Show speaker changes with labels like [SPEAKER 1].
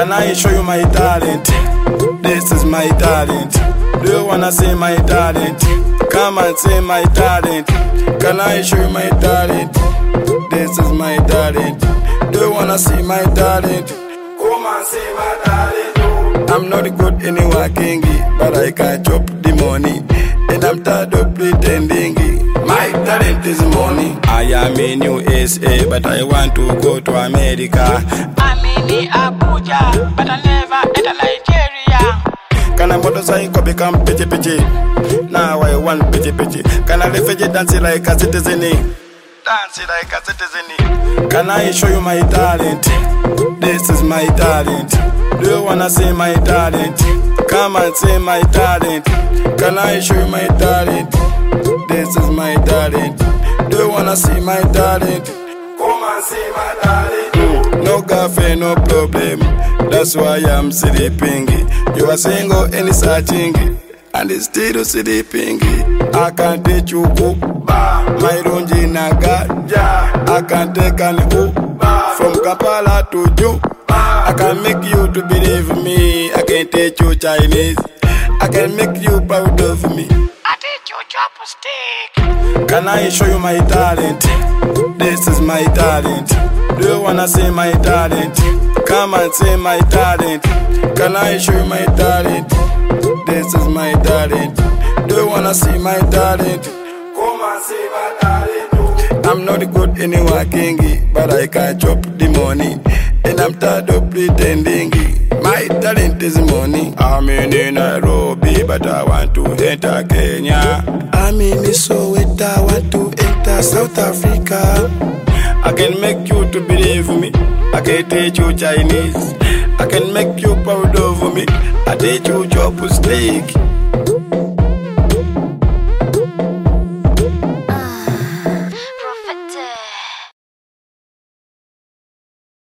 [SPEAKER 1] Can I show you my talent? This is my talent. Do you wanna see my talent? Come and see my talent. Can I show you my talent? This is my talent. Do you wanna see my talent? Come and see my talent. I'm not good in working, but I can chop the money. And I'm tired of pretending. My talent is money. I am in USA, but I want to go to America.
[SPEAKER 2] I'm in Abuja, but I never enter Nigeria.
[SPEAKER 1] Can a motorcycle become pitchy pitchy? Now I want pitchy pitchy. Can a refugee dance like a citizen? Dance like a citizen. Can I show you my talent? This is my talent. Do you wanna see my talent? Come and see my talent. Can I show you my talent? This is my talent. Do you wanna see my talent? Come and see my talent. No cafe, no problem. That's why I'm sleeping. You are single and searching, and still sleeping. I can teach you my runji naga. I can take an from Kampala to you. I can make you to believe me. I can teach you Chinese. I can make you proud of me.
[SPEAKER 2] I teach you chopstick.
[SPEAKER 1] Can I show you my talent? This is my talent. Do you wanna see my talent? Come and see my talent. Can I show you my talent? This is my talent. Do you wanna see my talent? Come and see my talent. I'm not good in working, but I can chop the money. And I'm tired of pretending. My talent is money. I'm in Nairobi, but I want to enter Kenya. I'm in Soweto, I want to enter South Africa. I can make you to believe me. I can teach you Chinese. I can make you proud of me. I teach you chopstick.